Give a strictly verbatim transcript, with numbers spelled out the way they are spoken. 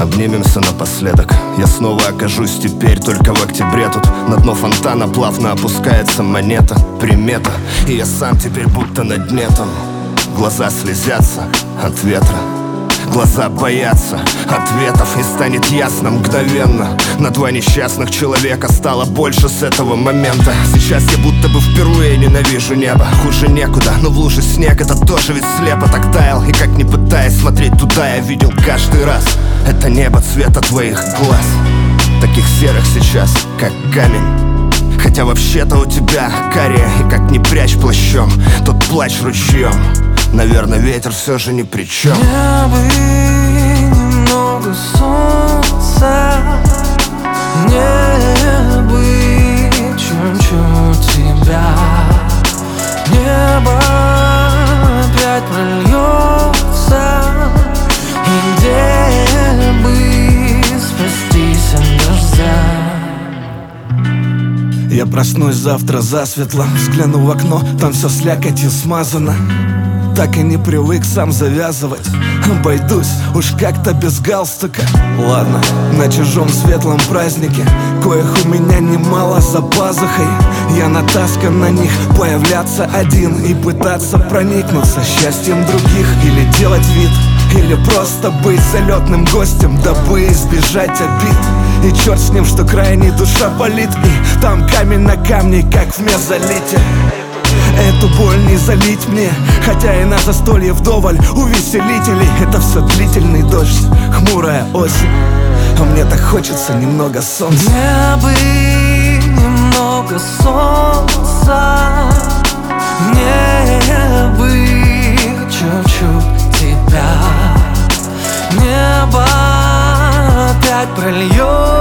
Обнимемся напоследок. Я снова окажусь теперь только в октябре. Тут на дно фонтана плавно опускается монета, примета. И я сам теперь будто на дне там. Глаза слезятся от ветра, глаза боятся ответов. И станет ясно мгновенно: на два несчастных человека стало больше с этого момента. Сейчас я будто бы впервые ненавижу небо. Хуже некуда, но в луже снег, это тоже ведь слепо так таял. И как не пытаясь смотреть туда, я видел каждый раз это небо цвета твоих глаз, таких серых сейчас, как камень. Хотя вообще-то у тебя карие, и как не прячь плащом тот плач ручьем. Наверное, ветер все же ни при чем. Мне бы немного солнца, мне бы чуть-чуть тебя. Небо опять прольется, и где бы спастись от дождя. Я проснусь завтра засветло, взгляну в окно, там все слякотью смазано. Так и не привык сам завязывать, обойдусь уж как-то без галстука. Ладно, на чужом светлом празднике, коих у меня немало за пазухой. Я натаскан на них появляться один и пытаться проникнуться счастьем других. Или делать вид, или просто быть залетным гостем, дабы избежать обид. И черт с ним, что крайней душа болит, и там камень на камне, как в мезолите. Эту боль не залить мне, хотя и на застолье вдоволь увеселителей. Это все длительный дождь, хмурая осень, а мне так хочется немного солнца. Мне бы немного солнца, мне бы чуть-чуть тебя. Небо опять прольется,